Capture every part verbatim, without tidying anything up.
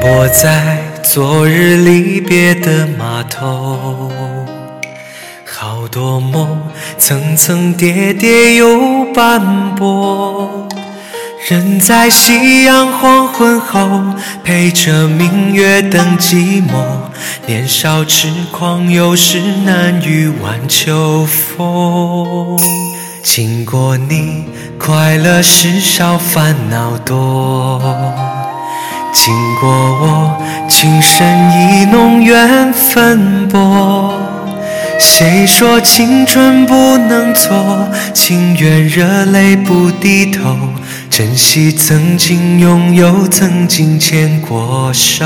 泊在昨日离别的码头，好多梦层层叠叠又斑驳，人在夕阳黄昏后，陪着明月等寂寞。年少痴狂，有时难御晚秋风。经过你，快乐事少，烦恼多。经过我，情深意浓，缘分薄。谁说青春不能错？情愿热泪不低头，珍惜曾经拥有，曾经牵过手。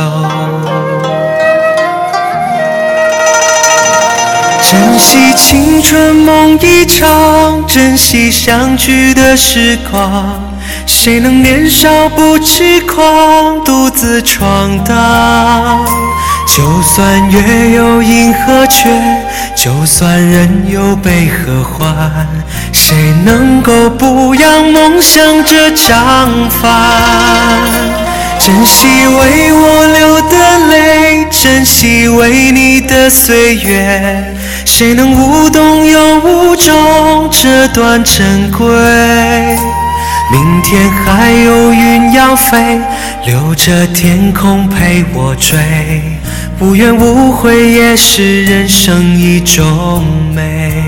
珍惜青春梦一场，珍惜相聚的时光。谁能年少不痴狂，独自闯荡？就算月有阴和缺，就算人有悲和欢，谁能够不让梦想这张帆？珍惜为我流的泪，珍惜为你的岁月，谁能无动又无衷这段珍贵？明天还有云要飞，留着天空陪我追，无怨无悔也是人生一种美。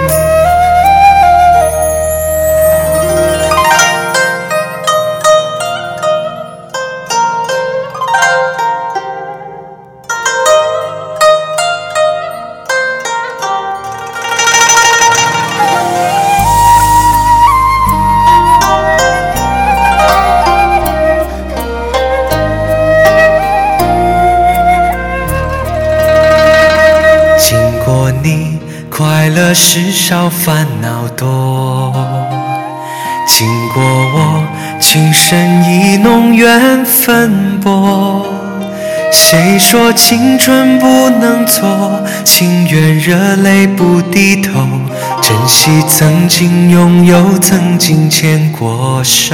你快乐事少，烦恼多。经过我，情深意浓，缘分薄。谁说青春不能错？情愿热泪不低头，珍惜曾经拥有，曾经牵过手。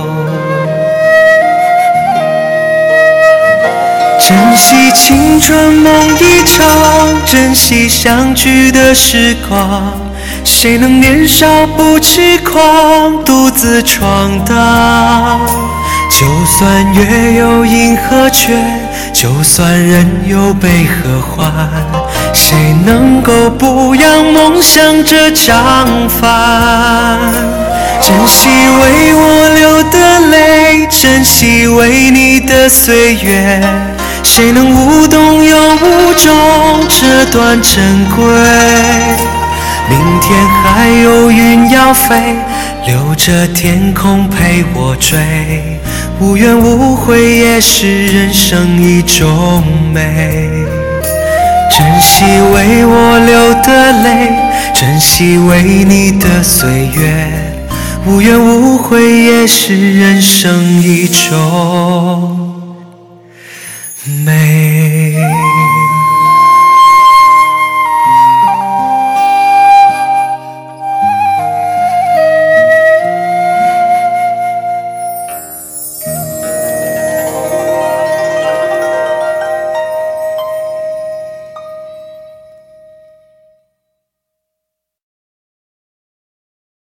珍惜青春梦一场，珍惜相聚的时光。谁能年少不痴狂，独自闯荡？就算月有阴和缺，就算人有悲和欢，谁能够不让梦想这张帆？珍惜为我流的泪，珍惜为你的岁月，谁能无动又无衷这段珍贵？明天还有云要飞，留着天空陪我追，无怨无悔也是人生一种美。珍惜为我流的泪，珍惜为你的岁月，无怨无悔也是人生一种